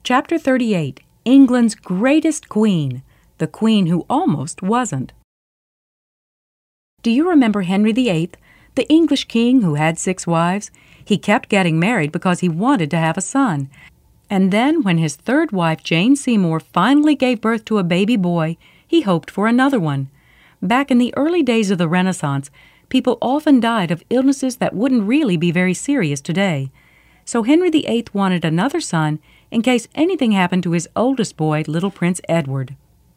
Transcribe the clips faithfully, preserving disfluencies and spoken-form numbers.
Chapter thirty-eight, England's Greatest Queen, the Queen Who Almost Wasn't. Do you remember Henry the Eighth, the English king who had six wives? He kept getting married because he wanted to have a son. And then, when his third wife, Jane Seymour, finally gave birth to a baby boy, he hoped for another one. Back in the early days of the Renaissance, people often died of illnesses that wouldn't really be very serious today. So Henry the Eighth wanted another son in case anything happened to his oldest boy, little Prince Edward.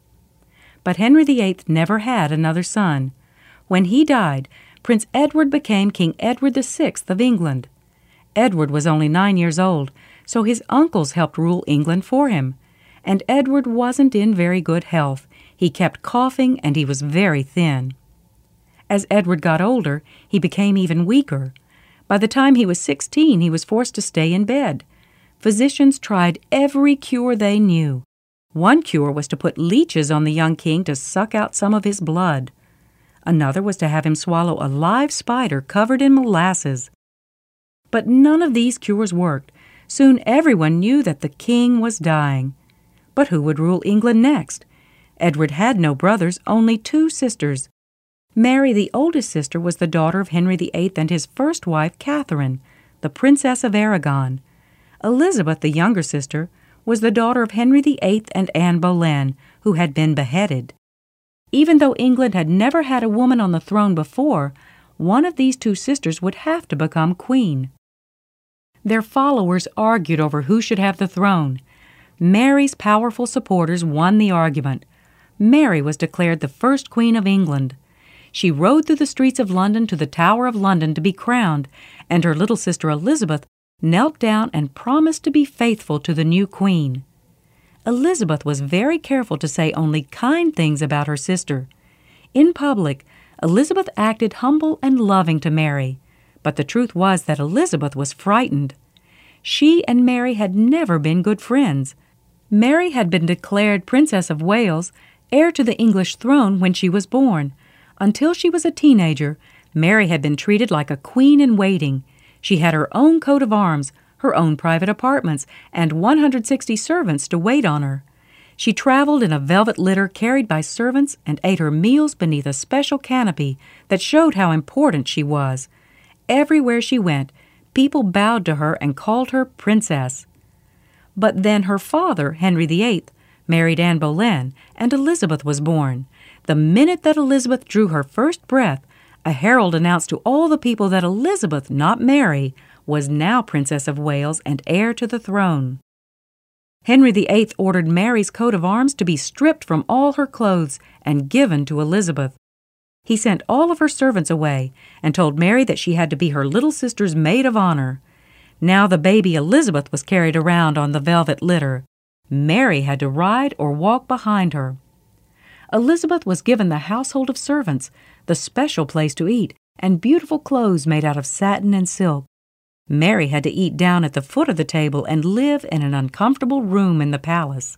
But Henry the Eighth never had another son. When he died, Prince Edward became King Edward the Sixth of England. Edward was only nine years old, so his uncles helped rule England for him. And Edward wasn't in very good health. He kept coughing and he was very thin. As Edward got older, he became even weaker. By the time he was sixteen, he was forced to stay in bed. Physicians tried every cure they knew. One cure was to put leeches on the young king to suck out some of his blood. Another was to have him swallow a live spider covered in molasses. But none of these cures worked. Soon everyone knew that the king was dying. But who would rule England next? Edward had no brothers, only two sisters. Mary, the oldest sister, was the daughter of Henry the Eighth and his first wife, Catherine, the Princess of Aragon. Elizabeth, the younger sister, was the daughter of Henry the Eighth and Anne Boleyn, who had been beheaded. Even though England had never had a woman on the throne before, one of these two sisters would have to become queen. Their followers argued over who should have the throne. Mary's powerful supporters won the argument. Mary was declared the first queen of England. She rode through the streets of London to the Tower of London to be crowned, and her little sister Elizabeth knelt down and promised to be faithful to the new queen. Elizabeth was very careful to say only kind things about her sister. In public, Elizabeth acted humble and loving to Mary, but the truth was that Elizabeth was frightened. She and Mary had never been good friends. Mary had been declared Princess of Wales, heir to the English throne when she was born. Until she was a teenager, Mary had been treated like a queen in waiting. She had her own coat of arms, her own private apartments, and one hundred sixty servants to wait on her. She traveled in a velvet litter carried by servants and ate her meals beneath a special canopy that showed how important she was. Everywhere she went, people bowed to her and called her princess. But then her father, Henry the Eighth, married Anne Boleyn, and Elizabeth was born. The minute that Elizabeth drew her first breath, a herald announced to all the people that Elizabeth, not Mary, was now Princess of Wales and heir to the throne. Henry the Eighth ordered Mary's coat of arms to be stripped from all her clothes and given to Elizabeth. He sent all of her servants away and told Mary that she had to be her little sister's maid of honor. Now the baby Elizabeth was carried around on the velvet litter. Mary had to ride or walk behind her. Elizabeth was given the household of servants, the special place to eat, and beautiful clothes made out of satin and silk. Mary had to eat down at the foot of the table and live in an uncomfortable room in the palace.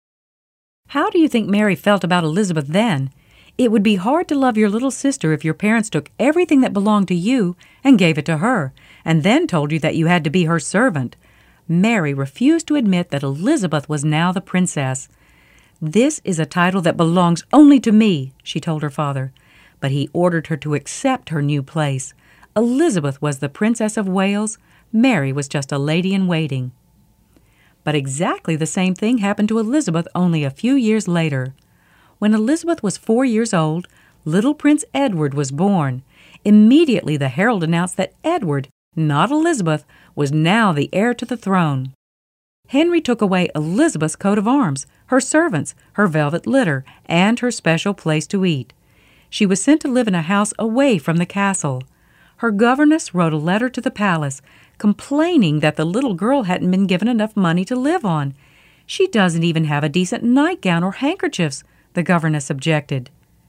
How do you think Mary felt about Elizabeth then? It would be hard to love your little sister if your parents took everything that belonged to you and gave it to her, and then told you that you had to be her servant. Mary refused to admit that Elizabeth was now the princess. "This is a title that belongs only to me," she told her father. But he ordered her to accept her new place. Elizabeth was the Princess of Wales. Mary was just a lady-in-waiting. But exactly the same thing happened to Elizabeth only a few years later. When Elizabeth was four years old, little Prince Edward was born. Immediately the herald announced that Edward, not Elizabeth, was now the heir to the throne. Henry took away Elizabeth's coat of arms, her servants, her velvet litter, and her special place to eat. She was sent to live in a house away from the castle. Her governess wrote a letter to the palace, complaining that the little girl hadn't been given enough money to live on. "She doesn't even have a decent nightgown or handkerchiefs," the governess objected.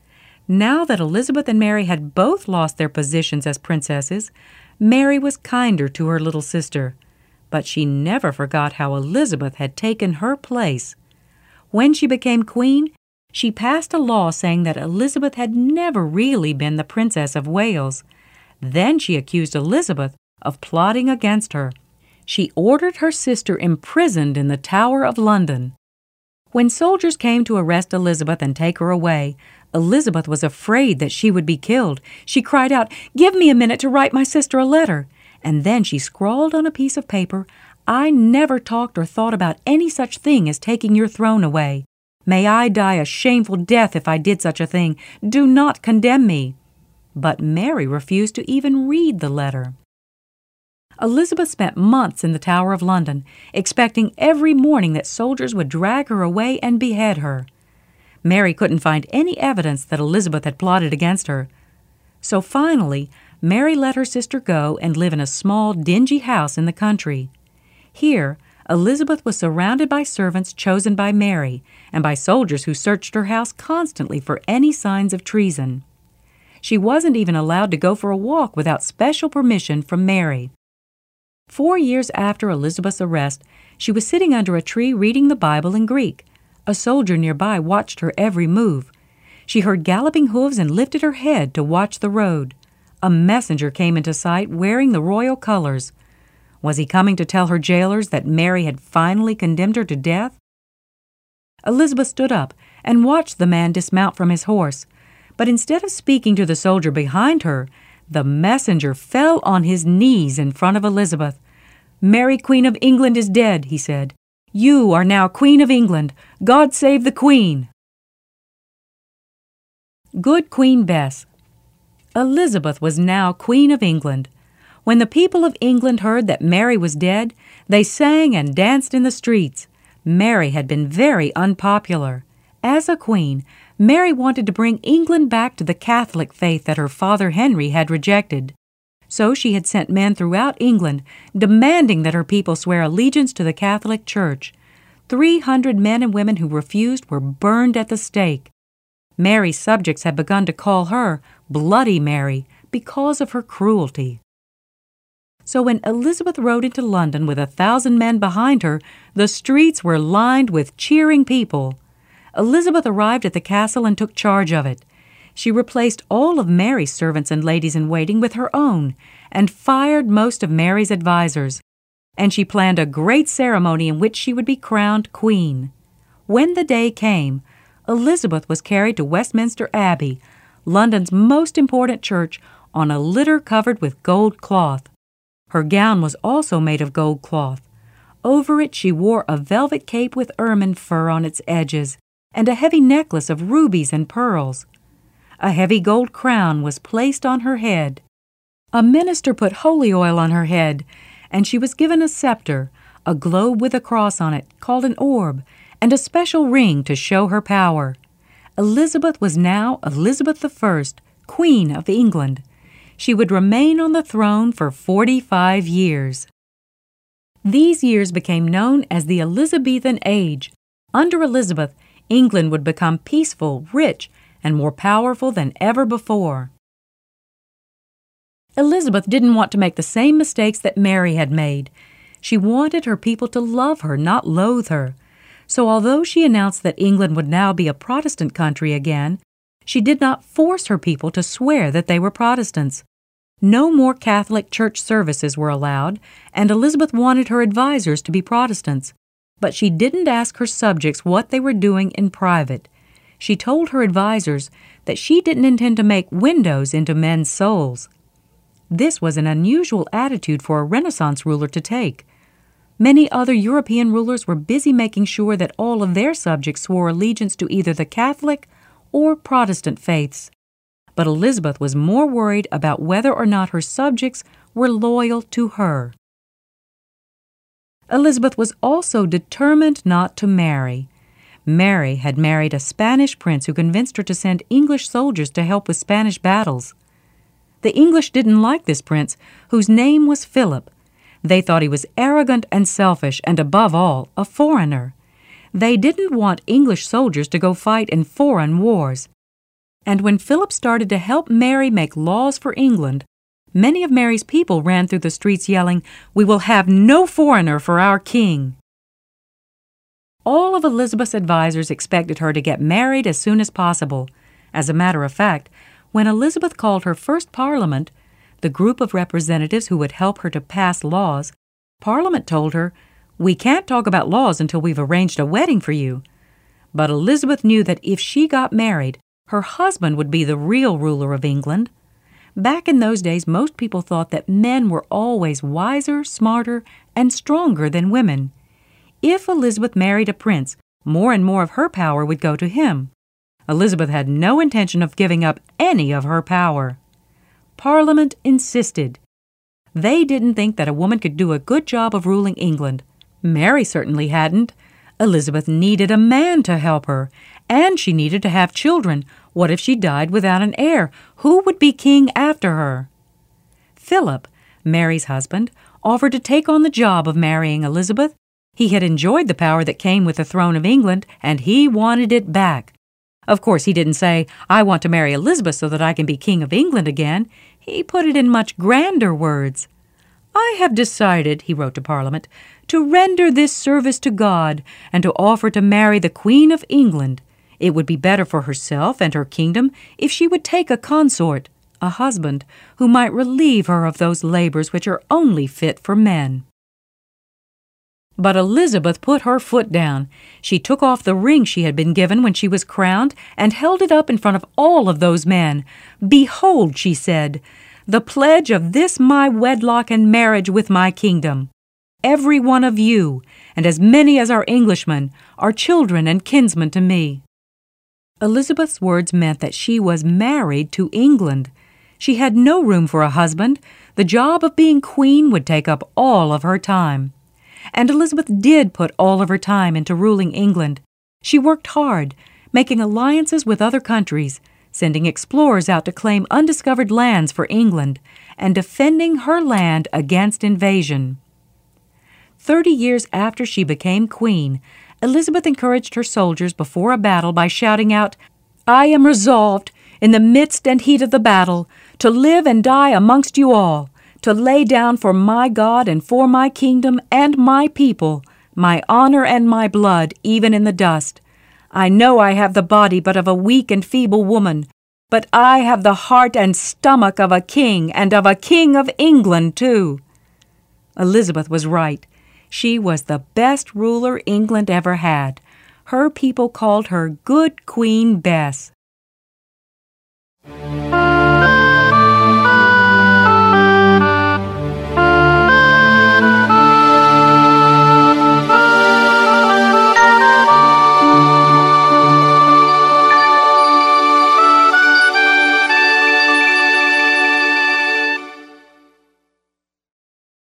Now that Elizabeth and Mary had both lost their positions as princesses, Mary was kinder to her little sister. But she never forgot how Elizabeth had taken her place. When she became queen, she passed a law saying that Elizabeth had never really been the Princess of Wales. Then she accused Elizabeth of plotting against her. she ordered her sister imprisoned in the Tower of London. When soldiers came to arrest Elizabeth and take her away, Elizabeth was afraid that she would be killed. She cried out, "Give me a minute to write my sister a letter." And then she scrawled on a piece of paper, "I never talked or thought about any such thing as taking your throne away. May I die a shameful death if I did such a thing. Do not condemn me." But Mary refused to even read the letter. Elizabeth spent months in the Tower of London, expecting every morning that soldiers would drag her away and behead her. Mary couldn't find any evidence that Elizabeth had plotted against her. So finally, Mary let her sister go and live in a small, dingy house in the country. Here, Elizabeth was surrounded by servants chosen by Mary and by soldiers who searched her house constantly for any signs of treason. She wasn't even allowed to go for a walk without special permission from Mary. Four years after Elizabeth's arrest, she was sitting under a tree reading the Bible in Greek. A soldier nearby watched her every move. She heard galloping hooves and lifted her head to watch the road. A messenger came into sight wearing the royal colors. Was he coming to tell her jailers that Mary had finally condemned her to death? Elizabeth stood up and watched the man dismount from his horse, but instead of speaking to the soldier behind her, the messenger fell on his knees in front of Elizabeth. "Mary, Queen of England, is dead," he said. "You are now Queen of England. God save the Queen." Good Queen Bess. Elizabeth was now Queen of England. When the people of England heard that Mary was dead, they sang and danced in the streets. Mary had been very unpopular. As a queen, Mary wanted to bring England back to the Catholic faith that her father Henry had rejected. So she had sent men throughout England demanding that her people swear allegiance to the Catholic Church. Three hundred men and women who refused were burned at the stake. Mary's subjects had begun to call her Bloody Mary because of her cruelty. So when Elizabeth rode into London with a thousand men behind her, the streets were lined with cheering people. Elizabeth arrived at the castle and took charge of it. She replaced all of Mary's servants and ladies-in-waiting with her own, and fired most of Mary's advisers. And she planned a great ceremony in which she would be crowned queen. When the day came, Elizabeth was carried to Westminster Abbey, London's most important church, on a litter covered with gold cloth. Her gown was also made of gold cloth. Over it she wore a velvet cape with ermine fur on its edges, and a heavy necklace of rubies and pearls. A heavy gold crown was placed on her head. A minister put holy oil on her head, and she was given a scepter, a globe with a cross on it, called an orb, and a special ring to show her power. Elizabeth was now Elizabeth the First, Queen of England. She would remain on the throne for forty-five years. These years became known as the Elizabethan Age. Under Elizabeth, England would become peaceful, rich, and more powerful than ever before. Elizabeth didn't want to make the same mistakes that Mary had made. She wanted her people to love her, not loathe her. So although she announced that England would now be a Protestant country again, she did not force her people to swear that they were Protestants. No more Catholic church services were allowed, and Elizabeth wanted her advisers to be Protestants. But she didn't ask her subjects what they were doing in private. She told her advisers that she didn't intend to make windows into men's souls. This was an unusual attitude for a Renaissance ruler to take. Many other European rulers were busy making sure that all of their subjects swore allegiance to either the Catholic or Protestant faiths. But Elizabeth was more worried about whether or not her subjects were loyal to her. Elizabeth was also determined not to marry. Mary had married a Spanish prince who convinced her to send English soldiers to help with Spanish battles. The English didn't like this prince, whose name was Philip. They thought he was arrogant and selfish, and above all, a foreigner. They didn't want English soldiers to go fight in foreign wars. And when Philip started to help Mary make laws for England, many of Mary's people ran through the streets yelling, "We will have no foreigner for our king." All of Elizabeth's advisers expected her to get married as soon as possible. As a matter of fact, when Elizabeth called her first parliament, the group of representatives who would help her to pass laws, Parliament told her, "We can't talk about laws until we've arranged a wedding for you." But Elizabeth knew that if she got married, her husband would be the real ruler of England. Back in those days, most people thought that men were always wiser, smarter, and stronger than women. If Elizabeth married a prince, more and more of her power would go to him. Elizabeth had no intention of giving up any of her power. Parliament insisted. They didn't think that a woman could do a good job of ruling England. Mary certainly hadn't. Elizabeth needed a man to help her, and she needed to have children. What if she died without an heir? Who would be king after her? Philip, Mary's husband, offered to take on the job of marrying Elizabeth. He had enjoyed the power that came with the throne of England, and he wanted it back. Of course, he didn't say, "I want to marry Elizabeth so that I can be king of England again." He put it in much grander words. "I have decided," he wrote to Parliament, "to render this service to God and to offer to marry the Queen of England. It would be better for herself and her kingdom if she would take a consort, a husband, who might relieve her of those labors which are only fit for men." But Elizabeth put her foot down. She took off the ring she had been given when she was crowned and held it up in front of all of those men. "Behold," she said, "the pledge of this my wedlock and marriage with my kingdom. Every one of you, and as many as are Englishmen, are children and kinsmen to me." Elizabeth's words meant that she was married to England. She had no room for a husband. The job of being queen would take up all of her time. And Elizabeth did put all of her time into ruling England. She worked hard, making alliances with other countries, sending explorers out to claim undiscovered lands for England, and defending her land against invasion. Thirty years after she became queen, Elizabeth encouraged her soldiers before a battle by shouting out, "I am resolved, in the midst and heat of the battle, to live and die amongst you all, to lay down for my God and for my kingdom and my people, my honor and my blood, even in the dust. I know I have the body but of a weak and feeble woman, but I have the heart and stomach of a king, and of a king of England, too." Elizabeth was right. She was the best ruler England ever had. Her people called her Good Queen Bess.